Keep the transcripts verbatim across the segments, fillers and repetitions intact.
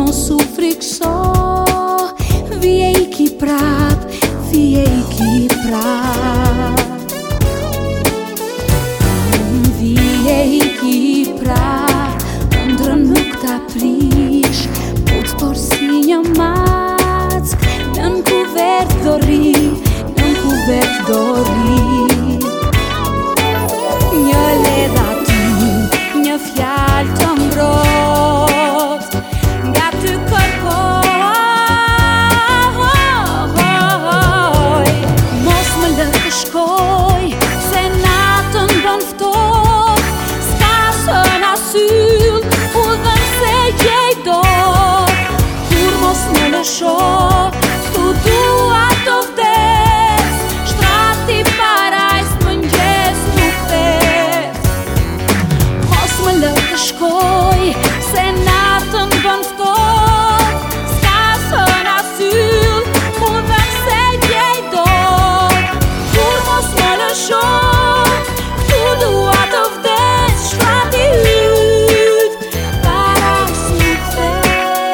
mos u frikso, vije i ki prap, vije i ki prap. Vije i ki prap, ëndrën nuk ta prish, put por si një mack, nën kuvert do ri, nën kuvert do ri. Një ledha ty, një fjalë të mbrojt, nga ty kërkoj. Mos më lë të shkoj, se natën bën ftohtë, s'ka sën asyll, u dhën se gjej dot. Kur mos më lësho, tu dua të vdes, shtrati parajs mëngjes nuk thes. Mos më lë të shkoj, se natën bën ftohtë, s'ka sën asyll, u dhën se gjej dot. Kur mos më lësho, tu dua të vdes, shtrati yt parajs nuk thes.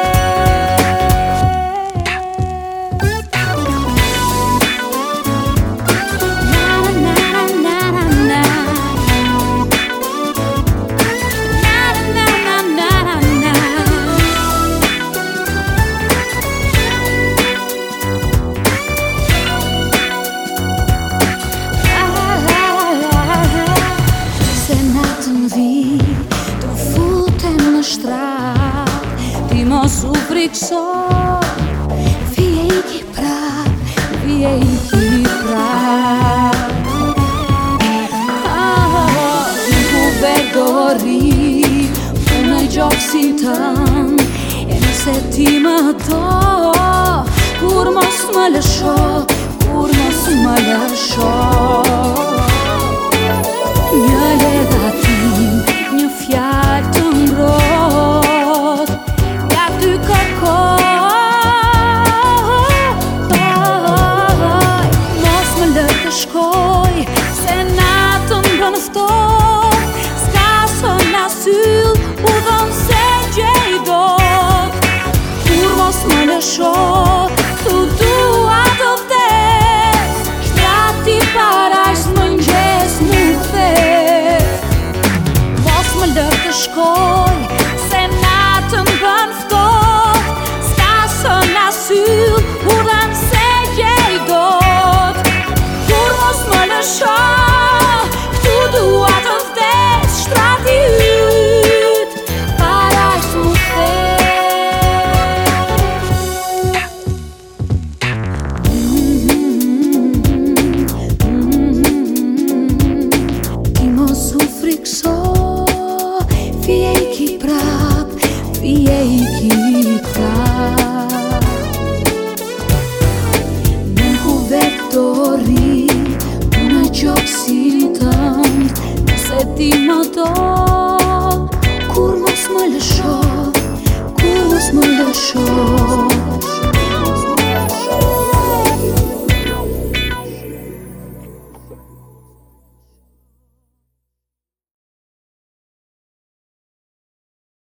Se natën vi, të futem në shtrat, ti mos u frikso, vije i ki prap, vije i ki prap. Në kuvert do ri, unë e gjoksin tën, e nëse ti më do, kur mos më lësho, kur mos më lësho. Një ledha ty, një fjalë të mbrojt, nga ty kërkoj. Mos më lë të shkoj, se natën bën ftohtë, s'ka sën asyll, u dhën se gjej dot. Kur mos më lësho, tu dua të vdes, shtrati parajs mëngjes nuk thes. Mos më lë të shkoj, se natën bën ftohtë, s'ka sën asyll, u dhën se gjej dot. Kur mos më lësho, tu dua të vdes, shtrati yt parajs nuk thes. Ti mos u frikso, vije i ki prap, vije i ki prap. Në kuvert do ri, unë e gjoksin tënd, nëse ti më do, kur mos më lësho, kur mos më lësho.